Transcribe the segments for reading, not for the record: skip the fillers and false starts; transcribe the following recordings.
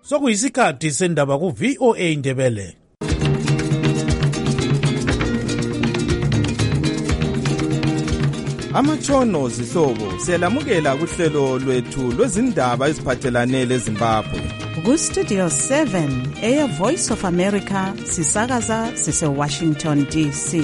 Sokuyisikhathi sendaba ku VOA Ndebele. Amatshono zihlobo siyalamukela kuhlelo lwethu lwezindaba eziphathelane leZimbabwe. Ku-Studio 7 Air Voice of America sisakaza sise-Washington DC.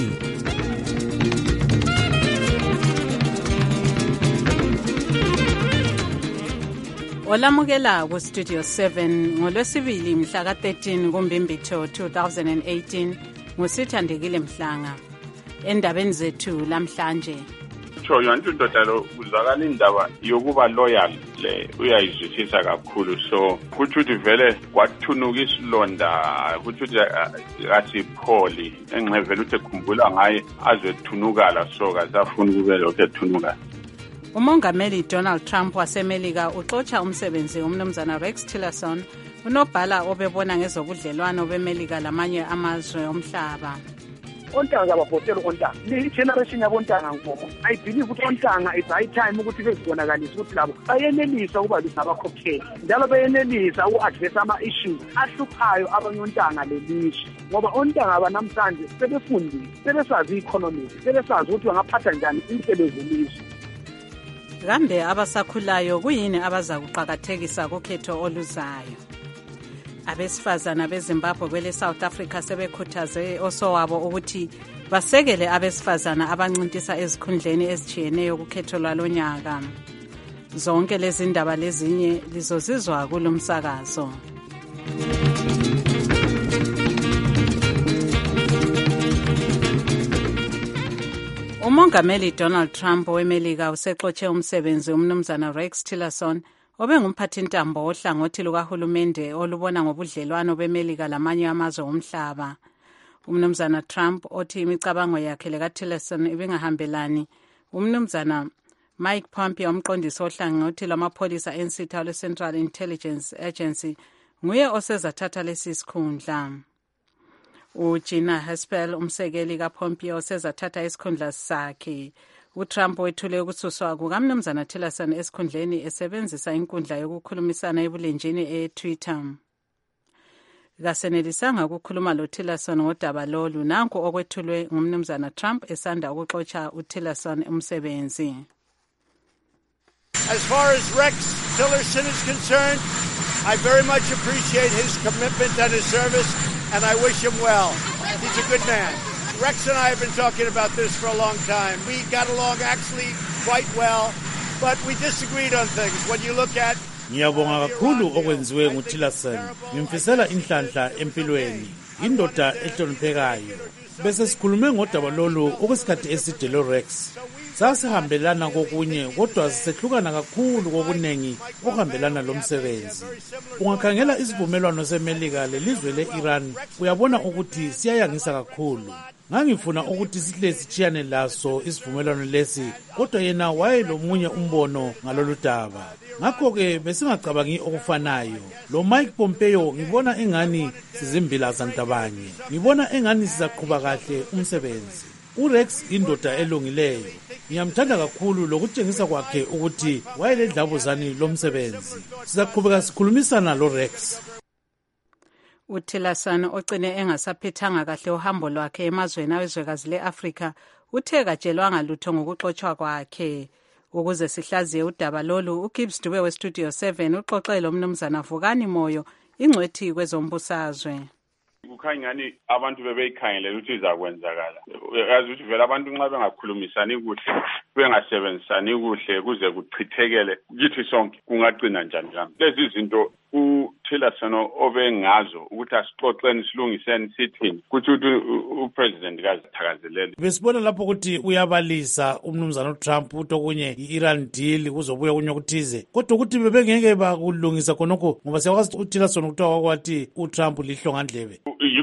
Olamukela ku-Studio 7 ngolwesibili mhla ka-13 kuMbimbithi 2018 ngusithandekile Mhlanga. Endabeni zethu lamhlanje. Yonke indoda lo uzakala indaba yokuba loyal le uyayizwisisa kakhulu, so kuthi vele kwathunuka isilonda, kuthi asipholi engcevela uthi ekhumbula ngaye azwethunukala, so kasafuna kube lokho ethunuka. Umongameli Donald Trump waseMelika uxotsha umsebenzi umnumzana Rex Tillerson, unobhala obebona ngezobudlelwano beMelika lamanye amazwe omhlaba. Ontanga ababhotela ontanga le generation yabontanga ngoba I believe ukuthi ontanga is high time ukuthi bezibonakalise ukuthi labo bayenelisa ukuba abakhokheli njalo bayenelisa uku-address ama-issues ahluphayo abanyontanga lelizwe, ngoba ontanga abanamhlanje sebefundile, sebesazi i-economy, sebesazi ukuthi bangaphatha njani imisebenzi yelizwe. Kambe abasakhulayo kuyini abaza kuqakathekisa kukhetho oluzayo? Abesifazana beZimbabwe kwele South Africa sebekhuthaze osowabo ukuthi basekele abesifazana abancintisa ezikhundleni ezitshiyeneyo kukhetho lwalonyaka. Zonke lezi ndaba lezinye lizozizwa kulomsakazo. Umongameli Donald Trump weMelika usexotshe umsebenzi umnumzana Rex Tillerson obengumphathintambo ohlangothi lukahulumende olubona ngobudlelwano beMelika lamanye amazwe omhlaba. Umnumzana Trump othi imicabango yakhe lekaTillerson ibingahambelani. Umnumzana Mike Pompeo, umqondisi ohlangothi lwamapholisa ensitha lwe-Central Intelligence Agency, nguye osezathatha lesi sikhundla. uGina Haspel, umsekeli kaPompeo, osezathatha isikhundla sakhe. UTrump wethule ukususwa kukamnumzana Tillerson esikhundleni esebenzisa inkundla yokukhulumisana ebulenjini eTwitter. Kasenelisanga ukukhuluma loTillerson ngodaba lolu, nanku okwethulwe ngumnumzana Trump esanda ukuxotsha uTillerson umsebenzi. As far as Rex Tillerson is concerned, I very much appreciate his commitment and his service, and I wish him well. He's a good man. Rex and I have been talking about this for a long time. We got along actually quite well, but we disagreed on things. When you look at Ngiyabonga kakhulu okwenziwe nguTillerson. Ngimfisela inhlanhla empilweni. Indoda ehloniphekayo. Bese sikhulume ngodaba lolu okwesikhathi eside loRex. Sasihambelana kokunye kodwa sisehlukana kakhulu kokunengi okuhambelana lomsebenzi. Ungakhangela isivumelwano seMelika lelizwe leIran, uyabona ukuthi siyayangisa kakhulu. Ngangifuna ukuthi sihlezi sitshiyane laso isivumelwano lesi, kodwa yena wayelomunye umbono ngalolu daba. Ngakho-ke besingacabangi okufanayo. Lo Mike Pompeo ngibona engani sizimbilazantabanye. Ngibona engani sizaqhuba kahle umsebenzi. uRex indoda elungileyo. Ngiyamthanda kakhulu lokutshengisa kwakhe ukuthi wayeledlabuzane lomsebenzi. Sizaqhubeka sikhulumisana loRex. uTillerson ogcine engasaphethanga kahle uhambo lwakhe emazweni awezwekazi leAfrika uthe katshelwanga lutho ngokuxotshwa kwakhe. Ukuze sihlaziye udaba lolu, uGibbs Dube weStudio 7 uxoxe lomnumzana Vukani Moyo, ingcwethi kwezombusazwe. Kukhanyani abantu bebeyikhangelela ukuthi izakwenzakala. Yazi ukuthi vele abantu nxa bengakhulumisani kuhle, bengasebenzisani kuhle kuze kuchithekele kithi sonke kungaqina njani kambe. Lezi izinto uTillerson obengazo ukuthi asixoxeni silungiseni sithini kuthi upresident kazithakazelele. Besibona lapho ukuthi uyabalisa umnumzana uTrump utokunye iIran deal kuzobuya kunye kuthize. Kodwa ukuthi bebengeke bakulungisa khonokho ngoba siyakwazi uTillerson ukuthiwa kwathi uTrump lihlongandlebe.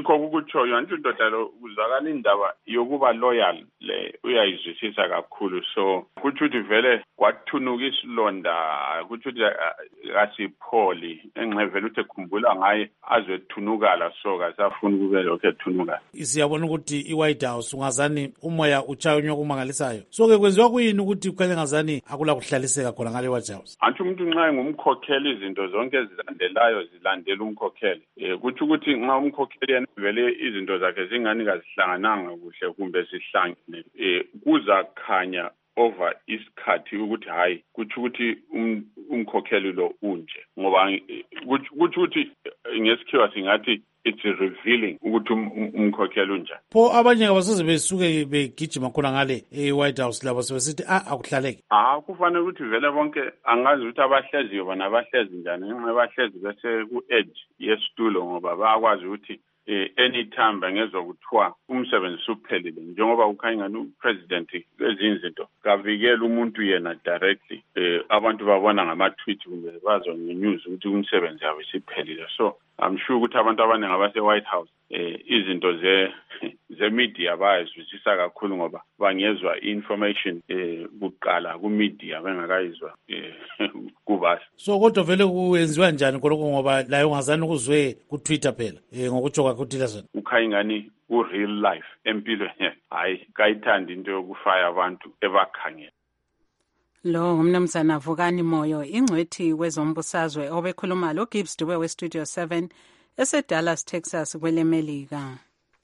yikho ukutshoyo anti indoda lo uzakala indaba yokuba loyal le uyayizwisisa kakhulu so kuthi uthi vele kwathunuka isilonda kuthi uthi asipholi enxevele uthi ekhumbula ngaye azwethunukala so kasafuna kube lokho ethunukala. Siyabona ukuthi iWhite House ungazani umoya utshayonywa kumangalisayo so ke kwenziwa kuyini ukuthi ukhanye ngazani akula kuhlaliseka khona ngale White House? Anti umuntu nxa ngumkhokheli izinto zonke ezilandelayo zilandela umkhokheli kuthi ukuthi nxa umkhokheli yena vele izinto zakhe zingani kazihlangananga kuhle kumbe sihlangene kuzakhanya over isikhathi ukuthi hayi kuthi ukuthi umkhokheli lo unje ngoba kuthi ukuthi ngesikhiwa singathi it's revealing ukuthi umkhokheli unjani. Pho abanye abasoze besuke begijima khona ngale eWhite House labo sebesithi akuhlaleke. Kufanele ukuthi vele bonke angazi ukuthi abahleziyo bona abahlezi njani ngenxa bahlezi bese ku-edge yesitulo ngoba bayakwazi ukuthi anytime bangezwa kuthiwa umsebenzi suphelile njengoba ukhanya ngani upresident ezinye izinto kavikela umuntu yena directly abantu babona ngama-tweet kumbe bazwa nge-news ukuthi umsebenzi yabo isiphelile so I'm sure ukuthi abantu abaningi abase-White House izinto ze-media bayazwisisa kakhulu ngoba bangezwa i-information kuqala ku-media bengakayizwa kubasi. So kodwa vele kuyenziwa njani khonokho ngoba layo ungazani kuzwe ku-Twitter phela ngokutsho kwakho uTillerson? Ukhanya ngani ku-real life empilweni hayi kayithandi into yokufaya abantu ebakhangela. Lo ngumnumzana Vukani Moyo ingcwethi wezombusazwe obekhuluma lo Gibbs Dube we Studio 7 eseDallas Texas kwelemelika.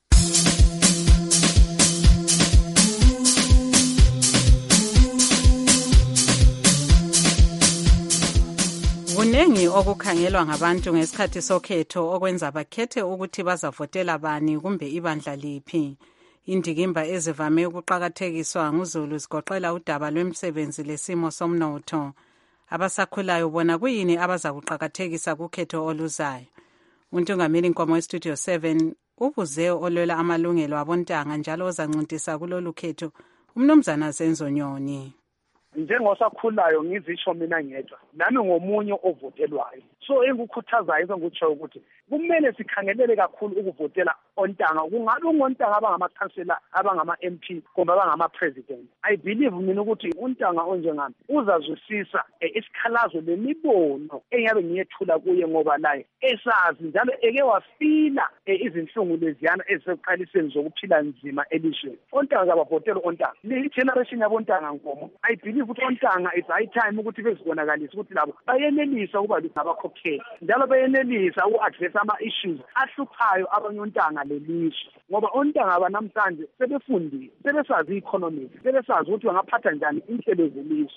Kunengi okukhangelwa ngabantu ngesikhathi sokhetho okwenza bakhethe ukuthi bazavotela bani kumbe ibandla liphi. Indikimba ezivame ukuqakathekiswa nguZulu zigoqela udaba lwemisebenzi lesimo somnotho. Abasakhulayo bona kuyini abazakuqakathekisa kukhetho oluzayo. Untungameli Nkomo weStudio 7 ubuze olwela amalungelo abontanga njalo ozancintisa kulolu khetho umnumzana Zenzo Nyoni. Njengosakhulayo ngizisho mina ngedwa nami ngomunye ovotelwayo so engikukhuthazayo ngikutsho ukuthi kumele sikhangelele kakhulu ukuvotela ontanga kungabe ungontanga abangamakhansela abangama-MP kumbe abangama-president. I believe mina ukuthi untanga onjengami uzazwisisa isikhalazo lemibono engabe ngiyethula kuye ngoba naye esazi njalo eke wafila izinhlungu leziyana eziseqaliseni zokuphila nzima elishweni. Ontanga zabavotela ontanga le-generation yabontanga Nkomo I believe ukuthi ontanga it's high time ukuthi bezibonakalise ukuthi labo bayenelisa ukuba ngabakhokheli njalo bayenelisa uku-address ama-issues ahluphayo abanye ontanga lelizwe ngoba ontanga banamhlanje sebefundile sebesazi i-economics sebesazi ukuthi bangaphatha njani inhlelo zelizwe.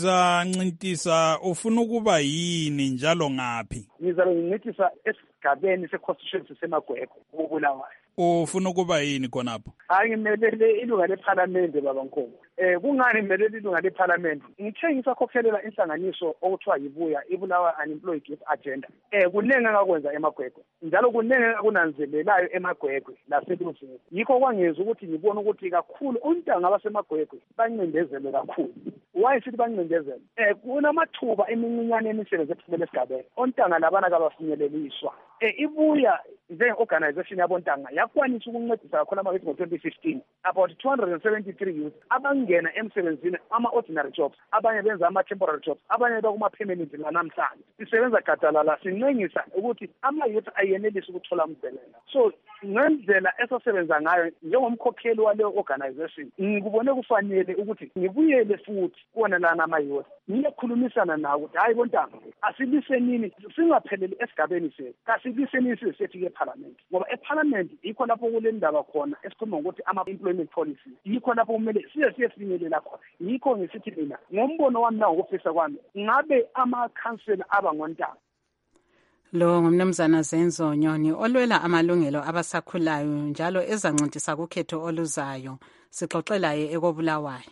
Uzancintisa ufuna ukuba yini njalo ngaphi? Ngizabe ngincintisa esigabeni se-constituency seMagwegwe uBulawayo. Ufuna ukuba yini khonapho? Hayi ngimelele ilunga lephalamende baba Nkomo. Kungani ngimelele ilunga lephalamende? Ngithe ngisakhokhelela inhlanganiso okuthiwa yibuya ibulawa unemployed youth agenda. Kunenge ngakwenza eMagwegwe. Njalo kunenge kunanzelelayo eMagwegwe laseLuveni. Yikho kwangeza ukuthi ngibone ukuthi kakhulu ontanga abaseMagwegwe bancindezele kakhulu. Why sithi bancindezele? Kunamathuba emincinyane emisebenzi ephumele esigabeni. Ontanga labana kabafinyeleliswa. Ibuya njengo-organization yabontanga yakwanisa ukuncedisa kakhulu ama-youth ngo-2015 about 273 youth abangena emsebenzini ama-ordinary jobs abanye benza ama-temporary jobs abanye bakuma-permanent lanamhlanje sisebenza gadalala sincengisa ukuthi ama-youth ayenelisa ukuthola umsebenzi. So ngendlela esasebenza ngayo njengomkhokheli waleyo organization ngikubone kufanele ukuthi ngibuyele futhi kuwona lana ama-youth ngiyekhulumisana nawo ukuthi hayi bontanga asilisenini singapheleli esigabeni sethu kasilisenini sesifike eParliament ngoba eParliament yikho lapho kule ndaba khona esikhuluma ngokuthi ama-employment policy yikho lapho kumele siyefinyelela khona. Yikho ngisithi mina ngombono wami nangokufisa kwami ngabe amakhansela abangontanga. Lo ngumnumzana Zenzo Nyoni olwela amalungelo abasakhulayo njalo ezancintisa kukhetho oluzayo. Sixoxela ye ekobulawayo.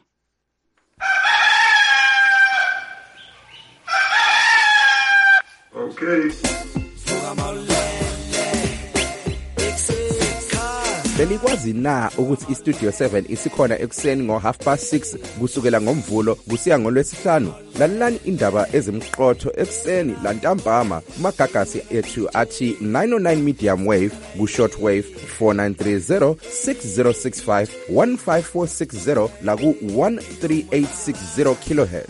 Okay. belikwazi na ukuthi iStudio 7 isikhona ekuseni ngo6:30 kusukela ngomvulo kusiya ngolwesihlanu? Lalelani indaba ezimqotho ekuseni lantambama kumagagasi ethu athi 909 medium wave ku-short wave 4930 6065 15460 la ku-13860 kilohertz.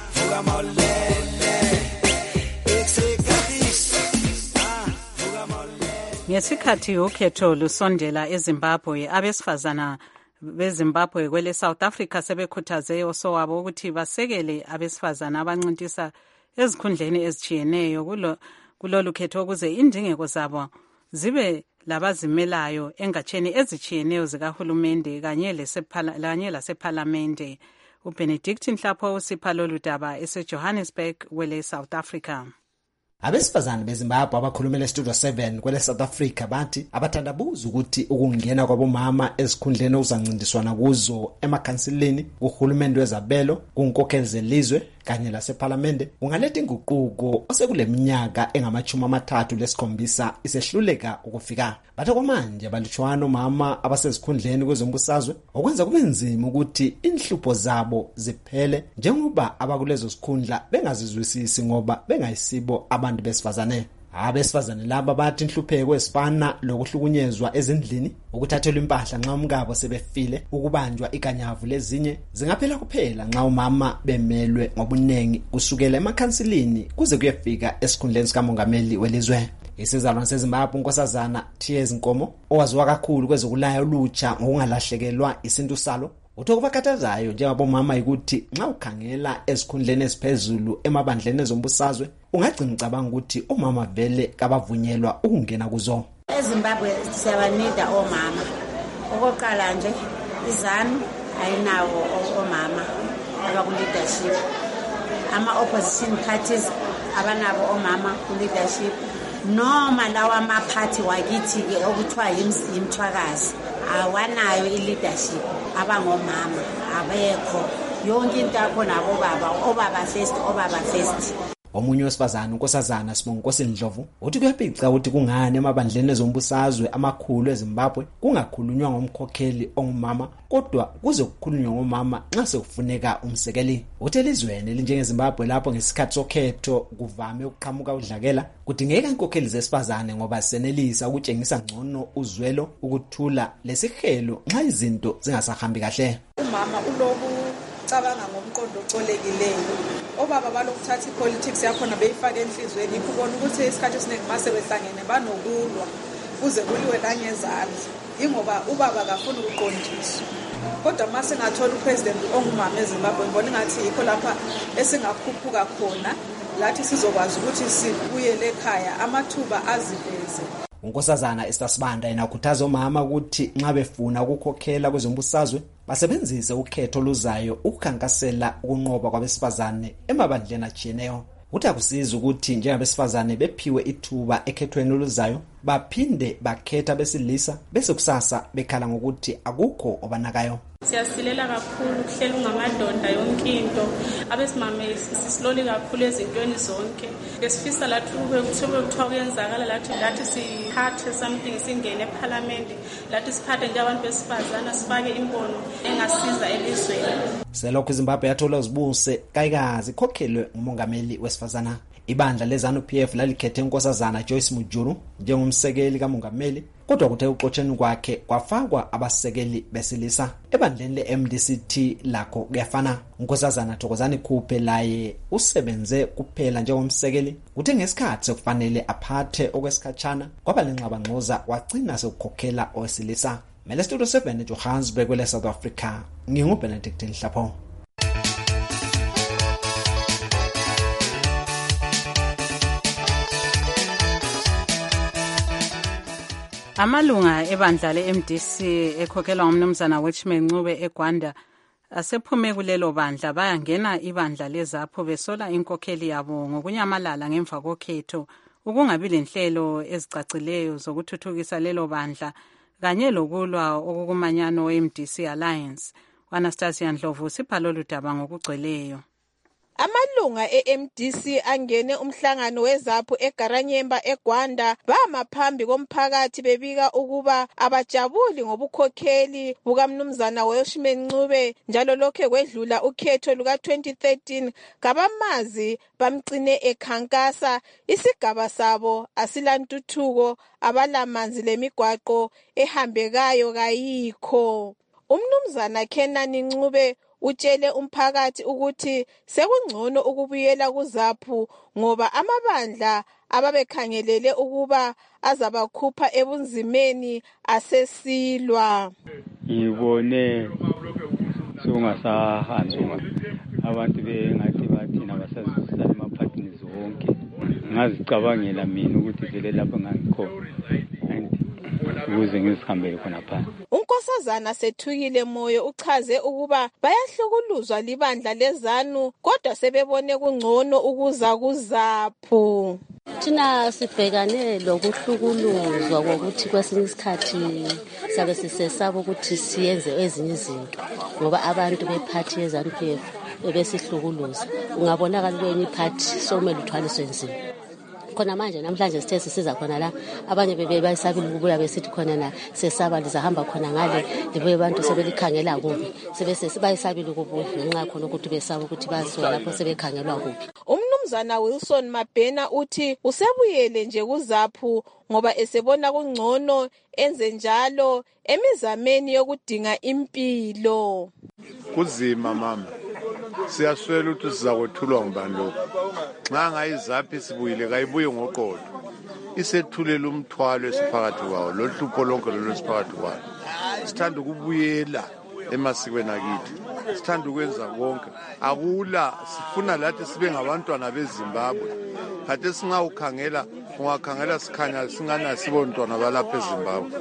Ngesikhathi ukhetho lusondela eZimbabwe, abesifazana beZimbabwe kwele South Africa sebekhuthaze osowabo ukuthi basekele abesifazana abancintisa ezikhundleni ezitshiyeneyo kulolu khetho ukuze indingeko zabo zibe labazimelayo engatsheni ezitshiyeneyo zikahulumende kanye lasephalamende. uBenedict Nhlapho usipha lolu daba eseJohannesburg kwele South Africa. Abesifazane beZimbabwe abakhulumela eStudio 7 kwele South Africa bathi abathandabuza ukuthi ukungena kwabomama ezikhundleni okuzancintiswana kuzo emakhansileni, kuhulumende wezabelo, kunkokheli zelizwe kanye lasephalamende kungaletha inguquko osekule minyaka engama-37 isehluleka ukufika. Bathe kwamanje abalutshwana omama abasezikhundleni kwezombusazwe okwenza kube nzima ukuthi inhlupho zabo ziphele njengoba abakulezo zikhundla bengazizwisisi ngoba bengayisibo abantu besifazane. Abesifazane laba bathi inhlupheko ezifana lokuhlukunyezwa ezindlini, ukuthathelwa impahla nxa umkabo sebefile, ukubanjwa ikanyavu lezinye zingaphela kuphela nxa umama bemelwe ngobunengi kusukela emakhansilini kuze kuyefika esikhundleni sikamongameli welizwe. Isizalwane seZimbabwe unkosazana Tears Nkomo owaziwa kakhulu kwezokulaya olutsha ngokungalahlekelwa isintu salo utho kubakhathazayo njengabomama ukuthi nxa ukhangela ezikhundleni eziphezulu emabandleni ezombusazwe ungagcina ucabanga ukuthi omama vele kabavunyelwa ukungena kuzo. EZimbabwe siyabanida omama. Okokuqala nje izanu ayinawo omama abaku-leadership. Ama-opposition parties abanabo omama ku-leadership. Noma lawa ama-party wakithi-ke okuthiwa yimthwakazi awanayo i-leadership, abangomama abekho, yonke into yakhona obaba first. Omunye wesifazana unkosazana Sibonginkosi Ndlovu uthi kuyaphica ukuthi kungani emabandleni ezombusazwe amakhulu eZimbabwe kungakhulunywa ngomkhokheli ongumama kodwa kuze kukhulunywe ngomama nxa sekufuneka umsekeli. Uthe elizweni elinjengeZimbabwe lapho ngesikhathi sokhetho kuvame ukuqhamuka udlakela kudingeka inkokheli zesifazane ngoba senelisa ukutshengisa ngcono uzwelo, ukuthula lesihelo nxa izinto zingasahambi kahle. Umama uloku cabanga ngomqondo ocolekileyo. Obaba balokuthatha ipolitics yakhona beyifaka enhlizweni ikubona ukuthi isikhathi esiningi mase behlangene banokulwa kuze kuliwe langezandla. Ingoba ubaba akafuna ukuqondiswa. Kodwa mase ngathola upresident ongumama eZimbabwe ngibona ngathi yikho lapha esingakhuphuka khona lathi sizokwazi ukuthi sibuyele ekhaya amathuba aziveze. Unkosazana Esther Sibanda inakhuthaza omama ukuthi nxa befuna ukukhokhela kwezombusazwe basebenzise ukhetho oluzayo ukukhankasela ukunqoba kwabesifazane emabandleni atshiyeneyo. Uthi akusiza ukuthi njengabesifazane bephiwe ithuba ekhethweni oluzayo baphinde bakhetha besilisa bese kusasa bekhala ngokuthi akukho obanakayo. Siyasilela kakhulu kuhlela ungamadonda yonke into abesimame sisiloli kakhulu ezintweni zonke besifisa lathi kuthiwa kuyenzakala lathi siphathe something singene eParliament lathi siphathe nje abantu besifazana sifake imbono engasiza elizweni. Selokhu iZimbabwe yathola uzibuse kayikazi ikhokhelwe ngumongameli wesifazana. Ibandla leZANU-PF lalikhethe unkosazana Joyce Mujuru njengomsekeli kamongameli kodwa kuthe uxotsheni kwakhe kwafakwa abasekeli besilisa. Ebandleni leMDC-T lakho kuyafana. Unkosazana Thokozani Khuphe laye usebenze kuphela njengomsekeli kuthe ngesikhathi sekufanele aphathe okwesikhatshana kwaba lenxabangxoza wagcina sekukhokhela owesilisa. Mele Studio 7 eJohannesburg kwele South Africa. NginguBenedict Nhlapho. Amalunga ebandla leMDC ekhokhelwa ngumnumzana Welshman Ncube eGwanda asephume kulelo bandla bayangena ibandla leZAPHU besola inkokheli yabo ngokunyamalala ngemva kokhetho ukungabi lenhlelo ezicacileyo zokuthuthukisa lelo bandla kanye lokulwa okukumanyano weMDC Alliance. Anastasia Ndlovu sipha lolu daba ngokugcweleyo. Amalunga e-MDC angene umhlangano weZAPU eGaranyemba eGwanda bama phambi komphakathi bebika ukuba abajabuli ngobukhokheli bukaMnumzana Welshman Ncube njalo lokhe kwedlula ukhetho luka-2013 kabamazi bamgcine ekhankasa isigaba sabo asilantuthuko abalamanzi lemigwaqo ehambekayo kayikho. UMnumzana Kenani Ncube utshele umphakathi ukuthi sekungcono ukubuyela kuZAPU ngoba amabandla ababekhangelele ukuba azabakhupha ebunzimeni asesilwa. Ngibone sungasahambi abantu bengathi bathina basazisana emaphathini zonke. Ngazicabangela mina ukuthi vele lapho ngangikhona ukuze ngizihambele khona phansi. UNkosazana Sethukile Moyo uchaze ukuba bayahlukuluzwa libandla leZANU kodwa sebebone kungcono ukuza kuZAPU. Thina sibhekane lokuhlukuluzwa kokuthi kwesinye isikhathi sabe sisesaba ukuthi siyenze ezinye izinto ngoba abantu bephathi yeZANU-PF besihlukuluza. Ungabonakala kwenye iphathi somele uthwaliswe nzima. Khona manje namhlanje sithe sisiza khona la abanye bebesabile ukubuya besithi khona na sesaba lizahamba khona ngale libuye abantu sebelikhangela kubi sebesebasabile ukubuya ngenxa khona ukuthi besaba ukuthi basuka lapho sebekhangelwa kubi. Umnumzana Wilson Mabhena uthi usebuyele nje kuZAPU ngoba esebona kungcono enze njalo emizameni yokudinga impilo. Kuzima mama. Siyaswela ukuthi sizakwethulwa ngubani lokho. Nxa ngayiZAPU sibuyile kayibuye ngoqodo. Isethulela umthwalo esiphakathi kwawo lohlupho lonke lolu esiphakathi kwawo. Sithanda ukubuyela emasikweni akithi. Sithanda ukwenza konke. Akula sifuna lathi sibe ngabantwana beZimbabwe. Kade singawukhangela ungakhangela sikhanya singana sibontwana balapha eZimbabwe.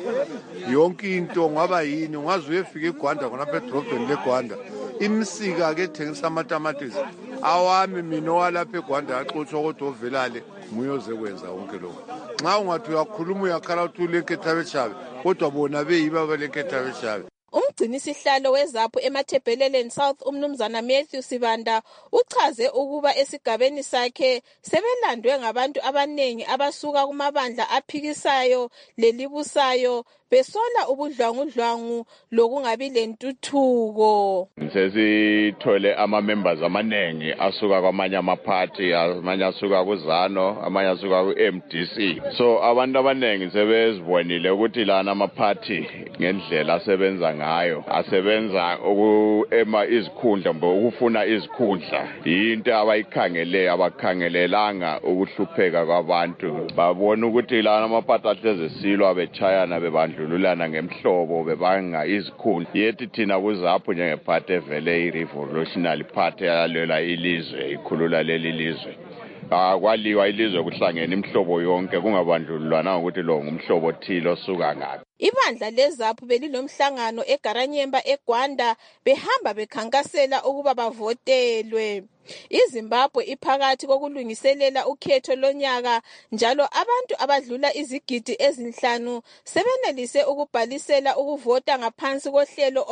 Yonke into ngaba yini ungaze uyefika eGwanda khona lapha edrobheni leGwanda. Imsika ke thengisa amatamatisi awami mina walapha eGwanda yaxotsha kodwa ovelale muyoze kwenza konke lokho. Nxa ungathi uyakhuluma uyakhala ukuthi ulenketha beshabe kodwa bona beyiba balenketha beshabe. Umgcinisihlalo weZAPU eMathebheleleni South umnumzana Matthew Sibanda uchaze ukuba esigabeni sakhe sebelandwe ngabantu abanengi abasuka kumabandla aphikisayo lelibusayo besola ubudlwangudlwangu lokungabi lentuthuko. Sesithole ama-members amanengi asuka kwamanye amaphathi, amanye asuka kuZANU, amanye asuka ku-MDC. So abantu abanengi sebezibonile ukuthi lana amaphathi ngendlela asebenza ngayo asebenza ukuema izikhundla mbo ukufuna izikhundla into abayikhangeleyo abakhangelelanga ukuhlupheka kwabantu. Babona ukuthi lana amaphathi ahlezilwa bechayana bebandlululana ngemhlobo bebanga izikhundla. Yethi thina kuZAPU njengephathi evele i-revolutionary party yalela ilizwe ikhulula leli lizwe. Kwaliwa ilizwe kuhlangene imhlobo yonke kungabandlululwana ukuthi lo ngumhlobo othile osuka ngaphi. Ibandla leZAPU belilomhlangano eGaranyemba eGwanda behamba bekhankasela ukuba bavotelwe. iZimbabwe iphakathi kokulungiselela ukhetho lonyaka njalo abantu abadlula izigidi ezinhlanu sebenelise ukubhalisela ukuvota ngaphansi kohlelo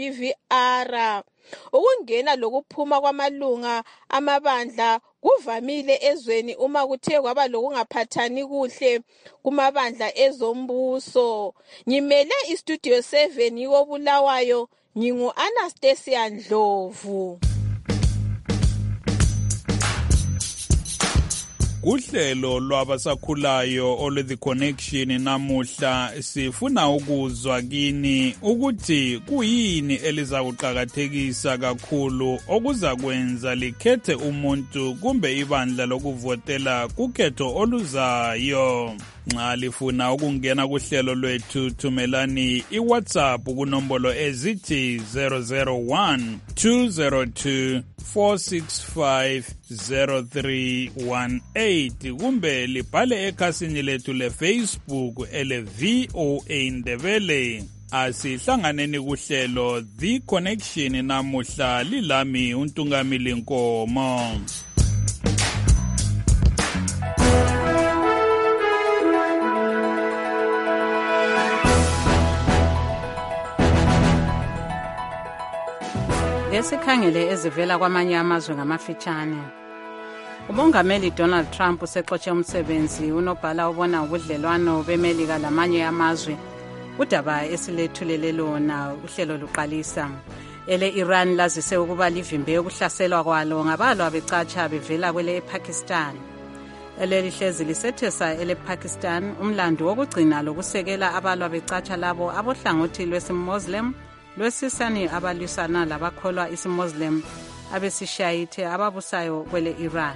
olwe-BVR. Ukungena lokuphuma kwamalunga amabandla kuvamile ezweni uma kuthe kwaba lokungaphathani kuhle kumabandla ezombuso. Ngimele iStudio 7 yikoBulawayo, ngingu-Anastasia Ndlovu. Kuhlelo lwabasakhulayo olwe-The Connection namuhla sifuna ukuzwa kini ukuthi kuyini elizakuqakathekisa kakhulu okuzakwenza likhethe umuntu kumbe ibandla lokuvotela kukhetho oluzayo. Nxa lifuna ukungena kuhlelo lwethu thumelani iWhatsApp kunombolo ezithi 001 202 4650318 kumbe libhale ekhasini lethu leFacebook ele-VOA Ndebele. Asihlanganeni kuhlelo The Connection namuhla lilami uNtungamili Nkomo. Ake sikhangele ezivela kwamanye amazwe ngamafitshane. Umongameli Donald Trump usexotshe umsebenzi unobhala ubona ubudlelwano beMelika lamanye amazwe. Udaba esilethulele lona uhlelo luqalisa. Iran lazise ukuba livimbe ukuhlaselwa kwalo ngabalwa becatsha bevela kwele ePakistan. Lihlezi lisethesa Pakistan umlando wokugcina lokusekela abalwa becatsha labo abohlangothi lwesiMuslim lwesisani abalwisana labakholwa isiMuslim abesishayithe ababusayo kwele Iran.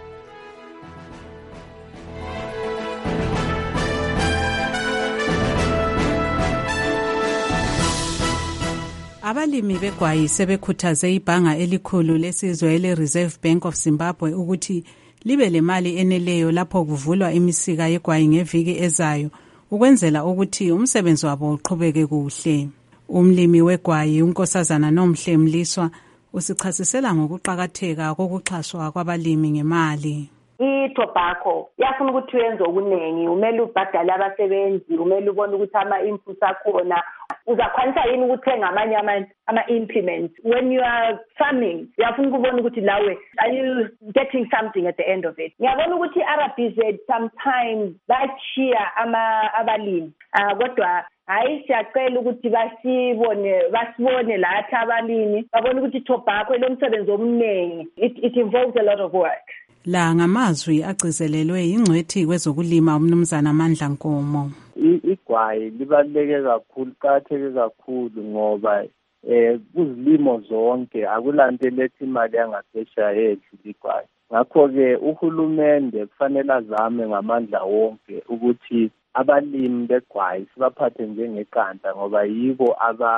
Abalimi begwayi sebekhuthaze ibhanga elikhulu lesizwe ele-Reserve Bank of Zimbabwe ukuthi libe lemali eneleyo lapho kuvulwa imisika yegwayi ngeviki ezayo ukwenzela ukuthi umsebenzi wabo uqhubeke kuhle. Umlimi wegwayi uNkosazana Nomhle Mliswa usichasisela ngokuqhakatheka kokuxhaswa kwabalimi ngemali. I-tobacco yafuna ukuthi uyenze okunengi, umele ubhadale abasebenzi, umele ubone ukuthi ama-inputs akhona, uzakwanisa yini ukuthenga amanye ama-implements. When you are farming, uyafuna ukubona ukuthi lawe are you getting something at the end of it. Ngiyabona ukuthi i-RBZ sometimes bachiya abalimi kodwa hayi siyacela ukuthi basibone lathi abalimi babone ukuthi tobacco lomsebenzi omningi, it involves a lot of work. La ngamazwi agcizelelwe ingcwethi kwezokulima umnumzana Amandla Nkomo. Igwayi libaluleke kakhulu, qakatheke kakhulu ngoba kuzilimo zonke akulanto lethi imali yangaphesheya edlula igwayi. Ngakho-ke uhulumende kufanele azame ngamandla wonke ukuthi abalimi begwayi sibaphathe njengeqanda ngoba yibo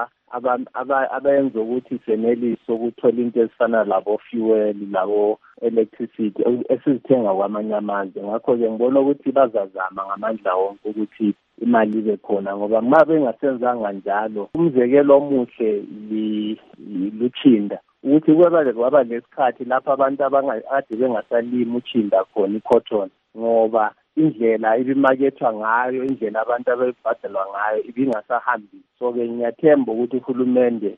abayenza ukuthi senelise ukuthola into ezifana labo fuel, labo electricity esizithenga kwamanye amazwe. Ngakho-ke ngibona ukuthi bazazama ngamandla wonke ukuthi imali ibe khona ngoba uma bengasenzanga njalo umzekelo omuhle luchinda ukuthi kwaba lesikhathi lapho abantu ade bengasalimi uchinda khona i-cotton ngoba indlela ibimakethwa ngayo, indlela abantu abebhadalwa ngayo ibingasahambi. So-ke ngiyathemba ukuthi uhulumende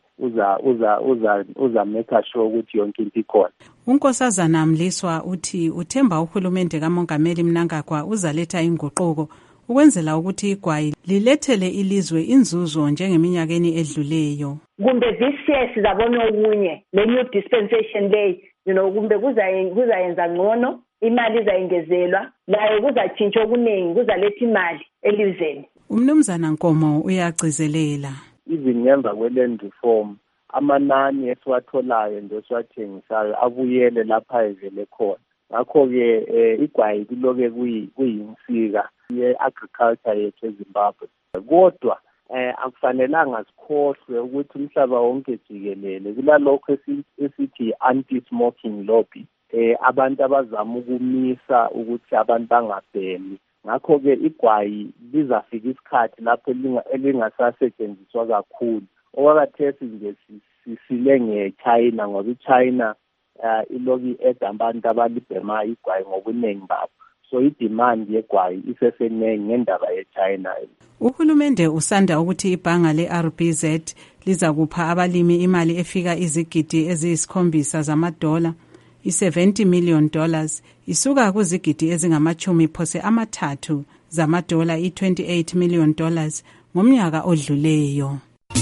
uza make sure ukuthi yonke into ikhona. uNkosazana Mliswa uthi uthemba uhulumende kaMongameli Mnangagwa uzaletha inguquko ukwenzela ukuthi igwayi lilethele ilizwe inzuzo njengeminyakeni edluleyo. Kumbe this year sizabona okunye le new dispensation lay, kumbe kuzayenza ngcono, imali izayengezelwa, layo kuzatshintsha okuningi, kuzaletha imali elizweni. Umnumzana Nkomo uyagcizelela. Even ngemva kwe-land reform amanani esiwatholayo ndesiwathengisayo abuyele lapha evele khona. Ngakho-ke igwayi kuloke kuyinsika ye-agriculture yethu eZimbabwe. Kodwa akufanelanga sikhohlwe ukuthi umhlaba wonke jikelele kulalokho esithi anti-smoking lobby, abantu abazama ukumisa ukuthi abantu bangabhemi. Ngakho-ke igwayi lizafika isikhathi lapho elingasasetshenziswa kakhulu. Okwakhathesi nje sisile nge-China ngoba i-China iloki eda abantu abalibhema igwayi ngobuningi babo. So idemand yegwayi iseseningi ngendaba ye-China. Uhulumende usanda ukuthi ibhanga le-RBZ liza kupha abalimi imali efika izigidi eziyisi-7 zamadola, $70 million, isuka kuzigidi ezingama-30 zamadola, $28 million ngomnyaka odluleyo.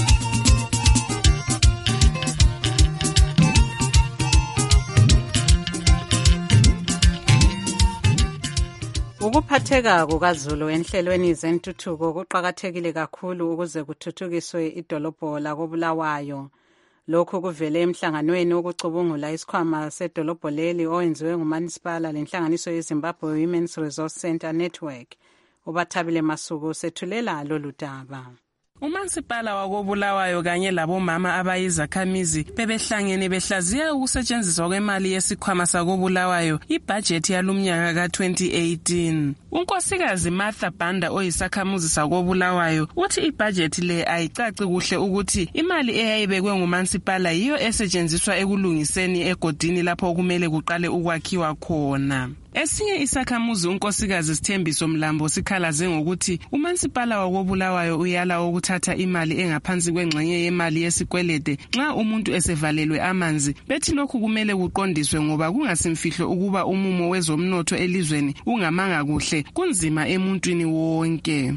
Ukuphatheka kukaZulu enhlelweni zentuthuko kuqhakathekile kakhulu ukuze kuthuthukiswe idolobho lakoBulawayo. Lokhu kuvele emhlanganweni wokucubungula isikhwama sedolobho leli owenziwe nguManisipala lenhlanganiso yeZimbabwe Women's Resource Center Network. Ubathabile Masuku sethulela lolu daba. uMansipala wakoBulawayo kanye labomama abayizakhamizi bebehlangene behlaziya ukusetshenziswa kwemali yesikhwama sakoBulawayo ibhajethi yalumnyaka ka2018. uNkosikazi Martha Banda oyisakhamuzi sakoBulawayo uthi ibhajethi le ayicaci kuhle ukuthi imali eyayibekwe nguMansipala yiyo esetshenziswa ekulungiseni egodini lapho kumele kuqale ukwakhiwa khona. Esinye isakhamuzi unkosikazi Sithembiso Mlambo sikhalaze ngokuthi uMansipala wakoBulawayo uyala ukuthatha imali engaphansi kwengxenye yemali yesikwelede nxa umuntu esevalelwe amanzi. Bethi lokhu kumele kuqondiswe ngoba kungasimfihlo ukuba umumo wezomnotho elizweni ungamanga kuhle kunzima emuntwini wonke.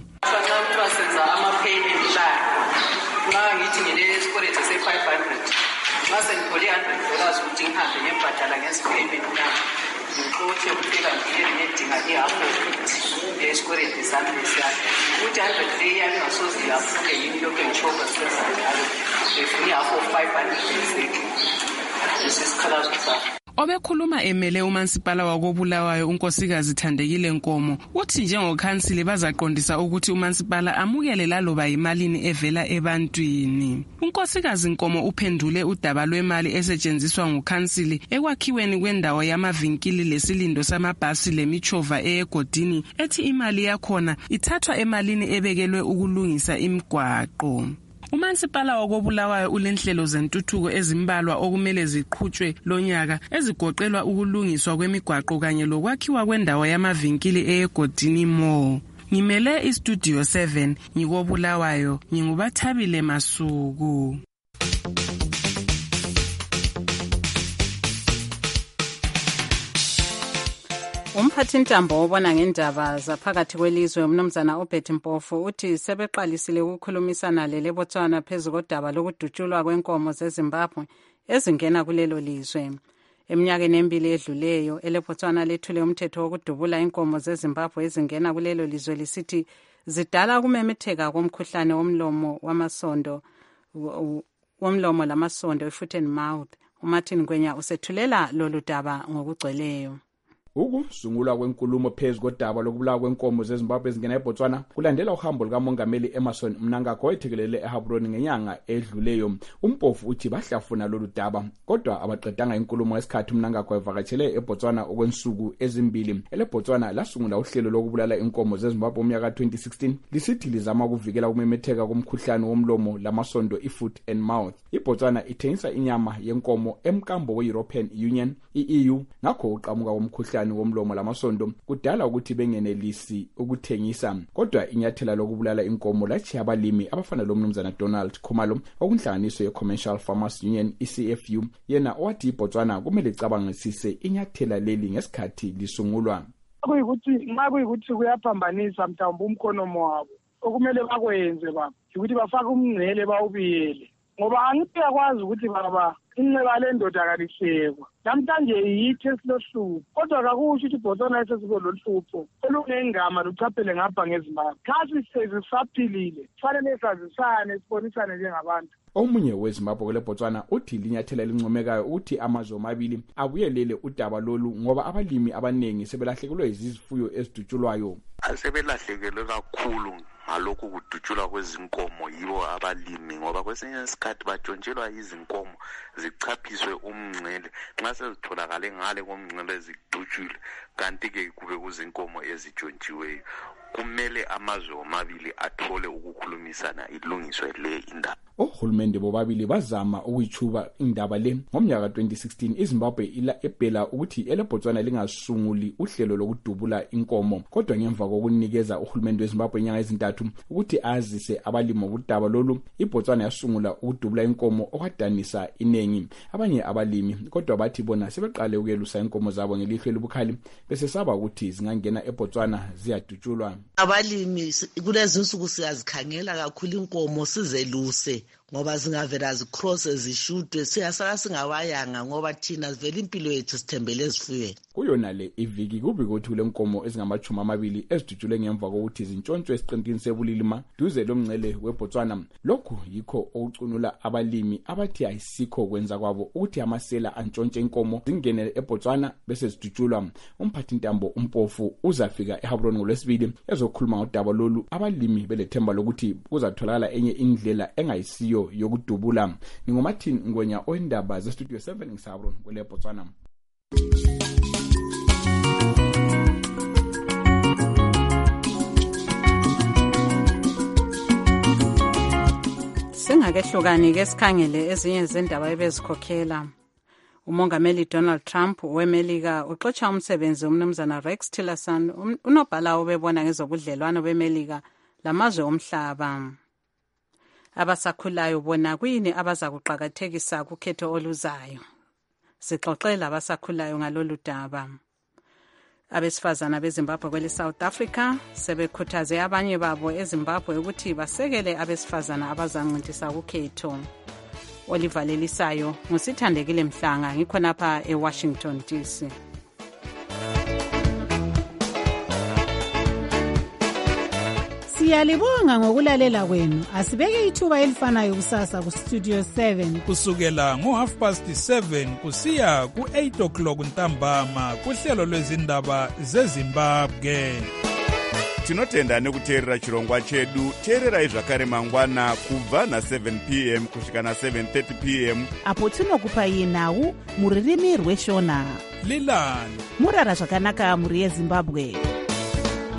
ngixotshe kuphela ngiyele ngedinga ihafu esikwelede sami lesiyana ukuthi 100 leyi yami ngasoze yafuke yini lokho ngishoba senza njalo befuna ihafu 500 lesikhalazo sakho. Obekhuluma emele uMansipala wakoBulawayo unkosikazi Thandekile Nkomo uthi njengokhansili bazaqondisa ukuthi uMansipala amukele laloba imalini evela ebantwini. Unkosikazi Nkomo uphendule udaba lwemali esetshenziswa ngukhansili ekwakhiweni kwendawo yamavinkili lesilindo samabhasi lemichova egodini ethi imali yakhona ithathwa emalini ebekelwe ukulungisa imigwaqo. uMansipala wakoBulawayo ulenhlelo zentuthuko ezimbalwa okumele ziqhutshwe lonyaka ezigoqelwa ukulungiswa kwemigwaqo kanye lokwakhiwa kwendawo yamavinkili egodini Mall. Ngimele iStudio 7 ngikoBulawayo nginguBathabile Masuku. Umphathintambo obona ngendaba zaphakathi kwelizwe umnumzana uBetty Mpofu uthi sebeqalisile ukukhulumisana leLebotswana phezu kodaba lokudutshulwa kwenkomo zeZimbabwe ezingena kulelo lizwe. Eminyakeni emibili edluleyo eLebotswana lethule umthetho wokudubula inkomo zeZimbabwe ezingena kulelo lizwe lisithi zidala ukumemetheka komkhuhlane womlomo lamasondo foot and mouth. uMartin Ngwenya usethulela lolu daba ngokugcweleyo. Ukusungulwa kwenkulumo phezu kodaba lokubulawa kwenkomo zeZimbabwe ezingena eBotswana kulandela uhambo lukaMongameli Emmerson Mnangagwa ethekelele eHaburoni ngenyanga edluleyo. uMpofu uthi bahlafuna lolu daba kodwa abaqedanga inkulumo ngesikhathi uMnangagwa evakatshele eBotswana okwensuku ezimbili. ELebotswana lasungula uhlelo lokubulala inkomo zeZimbabwe umnyaka 2016 lisithi lizama ukuvikela ukumemetheka komkhuhlane womlomo lamasondo ifoot and mouth. iBotswana ithengisa inyama yenkomo emkambo we-European Union EU ngakho uqhamuka komkhuhlane womlomo lamasondo kudala ukuthi bengenelisi ukuthengisa. Kodwa inyathela lokubulala inkomo lachiya abalimi abafana lomnumzana Donald Khumalo okunhlanganiso ye-Commercial Farmers Union CFU yena owathi iBotswana kumele icabangisise inyathela leli ngesikhathi lisungulwa. Kuyikuthi kuyaphambanisa mhlawumbe umkhonomo wabo okumele bakwenze baba ukuthi bafake umngcele bawubiyele ngoba angithi yakwazi ukuthi baba inxeba lendoda kalihlekwa namhlanje yithi esilohlupho kodwa kakusho ukuthi iBotswana esesibe lohlupho olungengama luchaphele ngapha ngeZimbabwe kasi sezisaphilile kufanele sazisane sibonisane njengabantu. Omunye weZimbabwe kweleBotswana uthi linyathela elincomekayo ukuthi amazwe amabili abuyelele udaba lolu ngoba abalimi abanengi sebelahlekelwe izifuyo ezidutshulwayo. Asebelahlekelwe kakhulu ngalokhu kudutshulwa kwezinkomo yibo abalimi ngoba kwesinye isikhathi batshontshelwa izinkomo zichaphiswe umngcele nxa sezitholakale ngale komngcele zidutshulwe kanti-ke kube kuzinkomo ezitshontshiweyo. Kumele amazwe omabili athole ukukhulumisana ilungiswe le indaba. Ohulumende bobabili bazama ukuyichuba indaba le ngomnyaka 2016 iZimbabwe ebhela ukuthi eLebotswana lingasunguli uhlelo lokudubula inkomo kodwa ngemva kokunikeza uhulumende weZimbabwe inyanga ezintathu ukuthi azise abalimi ngokudaba lolu iBotswana yasungula ukudubula inkomo okwadanisa inengi abanye abalimi kodwa bathi bona sebeqale ukuyelusa inkomo zabo ngelihlo elibukhali bese saba ukuthi zingangena eBotswana ziyadutshulwa. Abalimi kulezi insuku siyazikhangela kakhulu inkomo sizeluse ngoba zingavela zicross zishudwe siyasala singawayanga ngoba thina sivela impilo yethu sithembele ezifuyweni. Kuyona le iviki kubi ukuthi le nkomo ezingamachuma amabili ezidutshulwe ngemva kokuthi zintshontshwe esiqintini sebulilima duze lomngcele weBotswana. Lokhu yikho okucunula abalimi abathi ayisikho kwenza kwabo ukuthi amasela antshontshe inkomo zingene eBotswana bese zidutshulwa. Umphathintambo uMpofu uzafika eHaburoni ngolwesibili ezokhuluma ngodaba lolu abalimi belethemba lokuthi kuzatholakala enye indlela engayisiyo yokudubula. NginguMartin Ngwenya oindaba zeStudio 7 ngisaBron kweleBotswana. Singakehlukani ke sikhangele ezinye zendaba ebezikhokhela. Umongameli Donald Trump weMelika uxotsha umsebenzi umnumzana Rex Tillerson unobhala obebona ngezobudlelwano beMelika lamazwe omhlaba. Abasakhulayo bona kuyini abaza kuqakathekisa kukhetho oluzayo. Sixoxela abasakhulayo ngalolu daba. Abesifazana beZimbabwe kwele South Africa sebekhuthaze abanye babo eZimbabwe ukuthi basekele abesifazana abazancintisana kukhetho. Oliver Lelisayo ngusithandekile Mhlanga ngikhonapha eWashington DC. Siyalibonga ngokulalela kwenu. Asibeke ithuba elifanayo kusasa ku Studio 7 kusukela ngo7:30 kusiya ku8 o'clock ntambama kuhlelo lwezindaba zeZimbabwe. Tinotenda nekuteerera chirongwa chedu. Teererai zvakare mangwana kubva na7 p.m. kusvika na7:30 p.m. apo tinokupai nhau muririmi rweshona. Lilani murara zvakanaka muri yeZimbabwe.